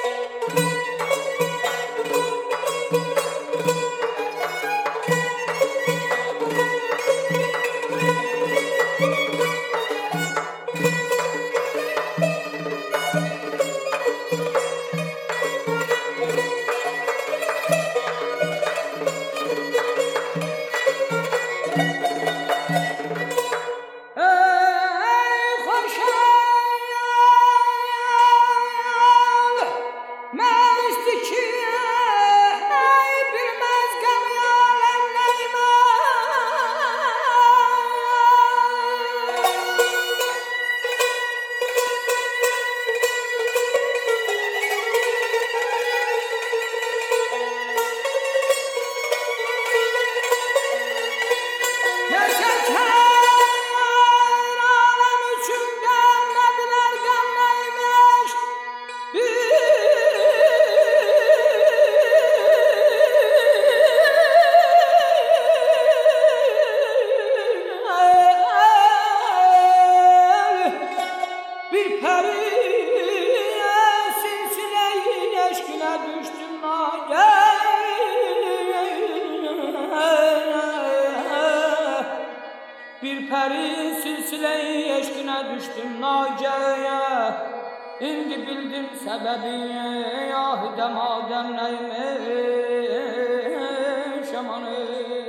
Bir peri silsile-i eşkine düştüm naceye. İndi bildim sebebi, ah demadem neymiş amanı.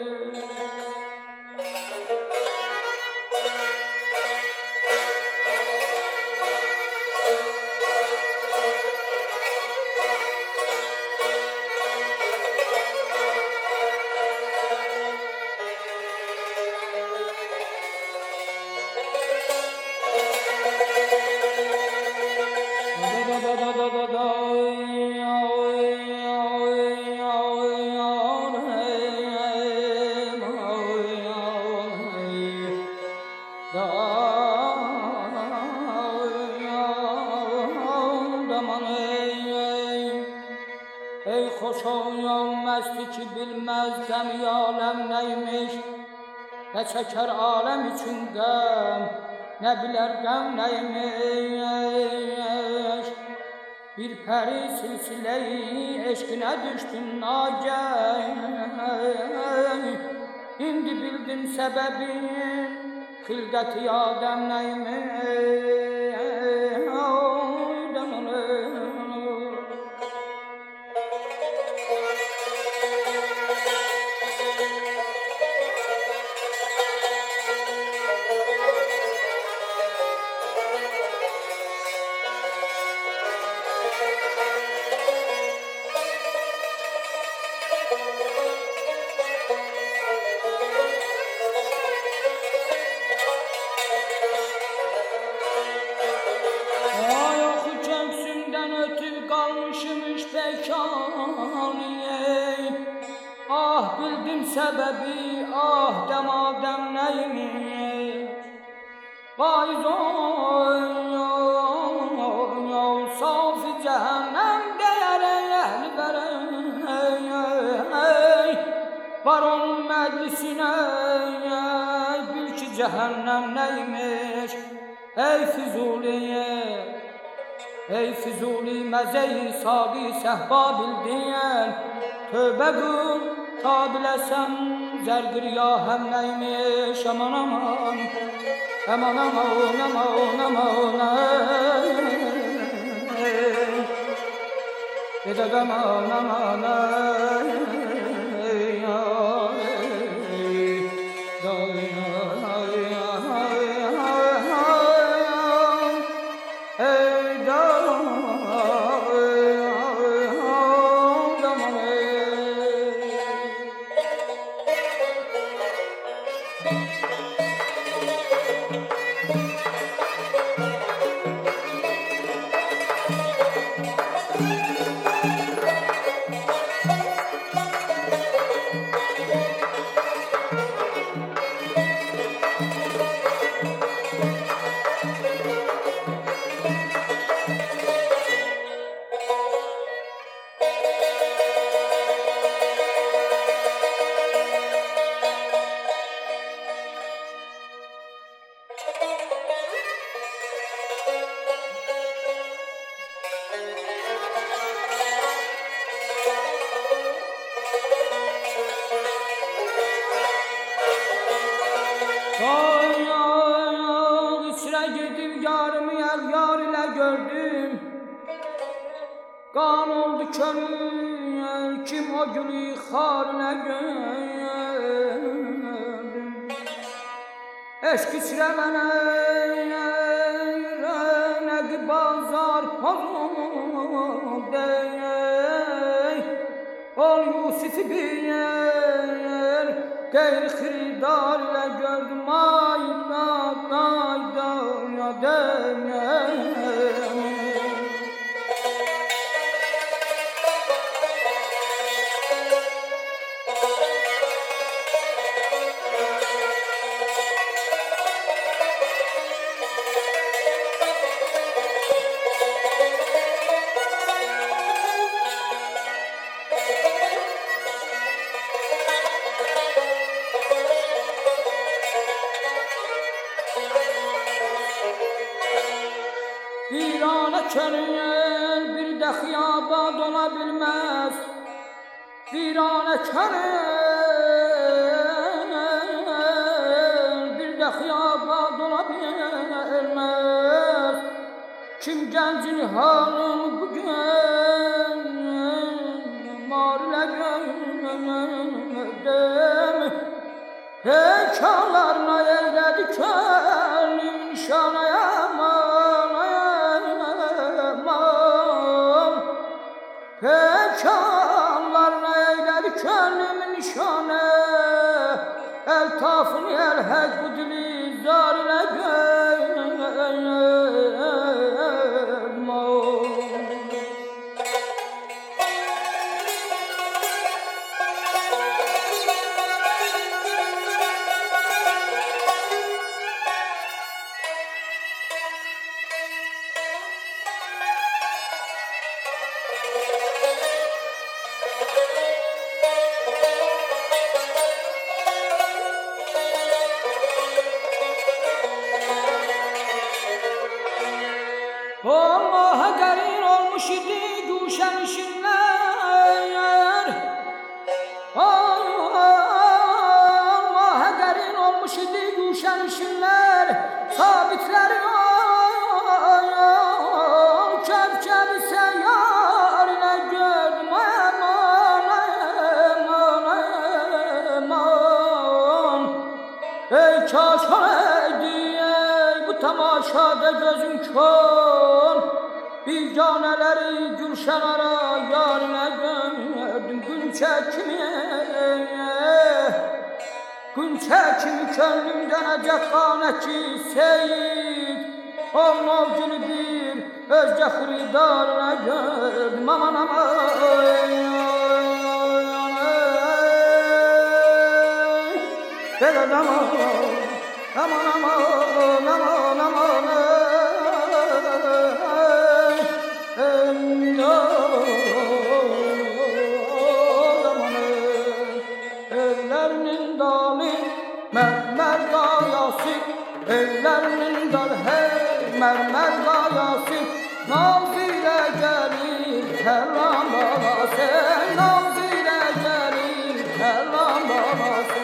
Ey xoşoyan məsti ki bilməz qəmi aləm neymiş, nə çəkər aləm üçün qəm, nə bilər qəm neymiş. Bir pəri silsilə-i eşqinə düşdüm nagən, indi bildim səbəbin, xilqəti adəm neymiş. Ah bildim səbəbi, ah demadəm neymiş. Vay zoy, safi cəhənnəm deyərək əhli verək. Var onun məclisinə, bil ki cəhənnəm neymiş. Ey Füzuli məzəyi saqi səhba bildiyən, tövbə qıl, ta biləsəm zərgirya həm neymiş. Aman aman, aman aman, aman aman, edəd aman aman, Qan oldu könül, kim o gülü xarına gördüm. Eşk içrə mənə, nəqi bazar pozum deyək. Ol Yusuf bir qeyri xiridar ilə gördüm. Ayda, ayda, ya deyək. Virana könül bir də xiyabad ola bilməz. Virana könül bir də xiyabad ola bilməz. Kim gəncin halını bugün marilə gördüm. Pekanlarına eylədi könlüm nişanaya. Pekanlarına eylədi könlümün nişanə. Eltafını elhək bu dili zar ilə görməm. Allah'a qərir olmuş idi güşən işinlər. Allah'a qərir olmuş idi güşən işinlər. Sabitləri kəb-kəbi səyyar ilə gördüm. Aman, ey kaş olaydı bu tamaşada gözüm kör. Bir caneleri gülşen ara yarına gördüm. Gün çekimi könlümden acak kaneki seyit. Onun günü bir özce hırdarına gördüm. Aman aman, aman aman aman. Evlerinin dalı mermer gayası, evlerinin dalı hey mermer gayası. Naz ile gelir kerran babası, naz ile gelir kerran babası.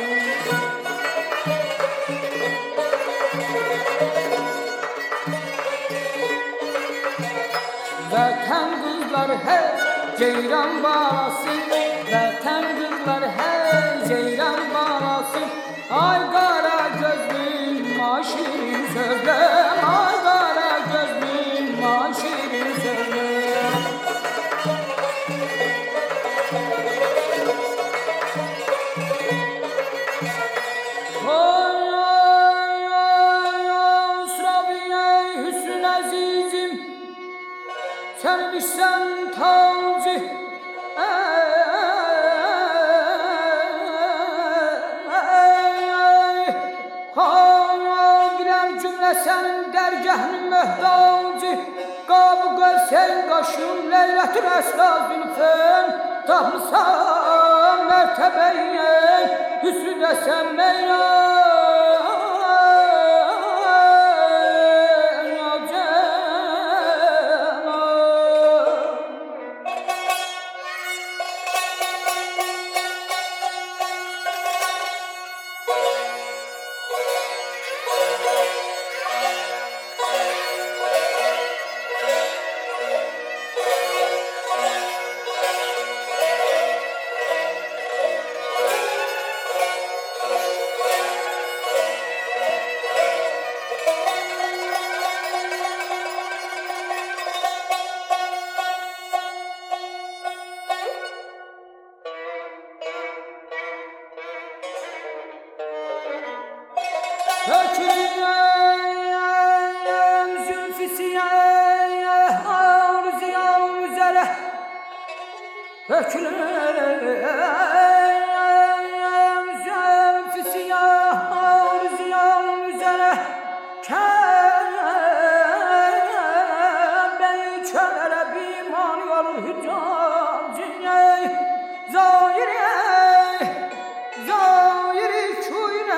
Vətən qızları hey ceyran balası, vətən qızları hey ceyran balası. Ay qara gözlüm maşirin sözlüm, ay qara gözlüm maşirin sözlüm. Oy oy oy Srabiye Hüsnü Azizim, sen bilsen tacı bilen cümle senin dergahın mühtacı. Qabı görsen qaşın leylətül əsla zülfün. Tapmısan mertebeyi hüsnü desen meyran. zülfü siyah ziyan üzere Kâbe'yi çölere biman yol hüccacine Zahiri kuyne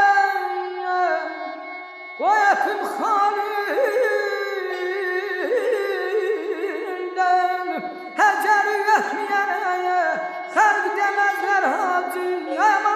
koyapım halinden Heceri yetmeyene halk demezler hacı Aman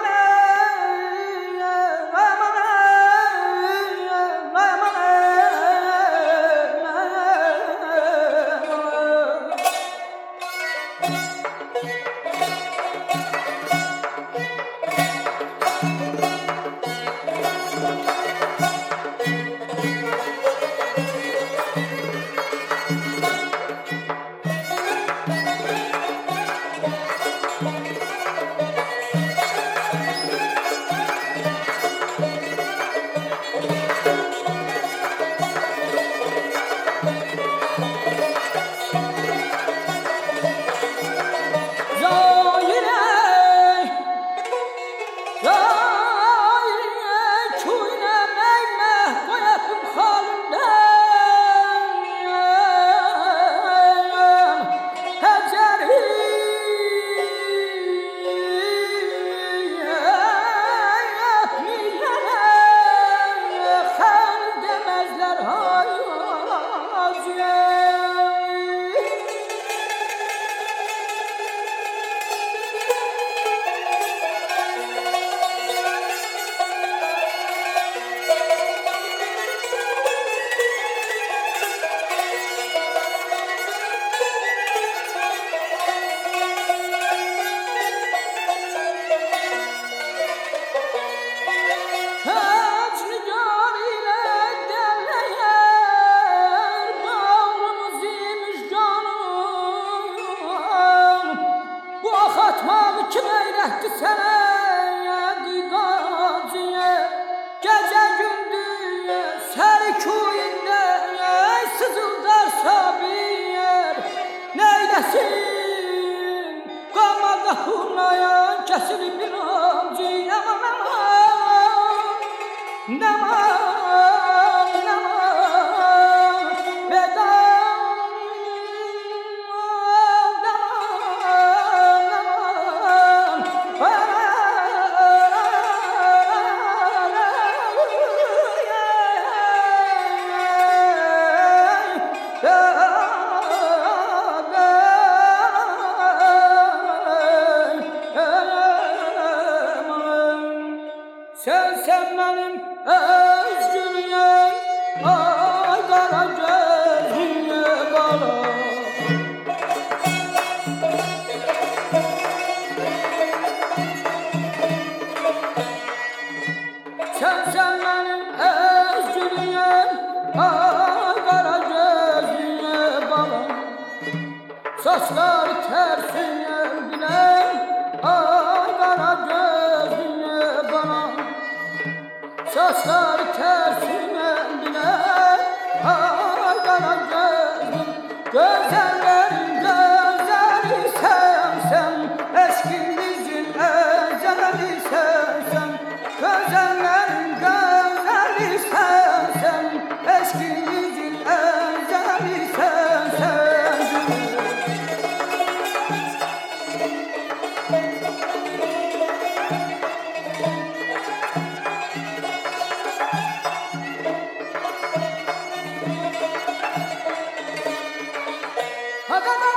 Atmağı kim eyletti sana gaziye Gece gündüz serkuyinde sızıldar sabiyer Neylesin kalmadı hurlayan kesilip bir amcı Sen benim özgürlüğüm Ay kara gözlüğe bala Sen benim özgürlüğüm Ay kara gözlüğe bala Saçlar tersine binen Ay kara gözlüğe bala Saçlar tersine biner Ay kara gözlüm Gözlerin gözleri sen Eşkimizin ezeli sen Gözlerin gözleri sen Eşkimizin ezeli sen Hadi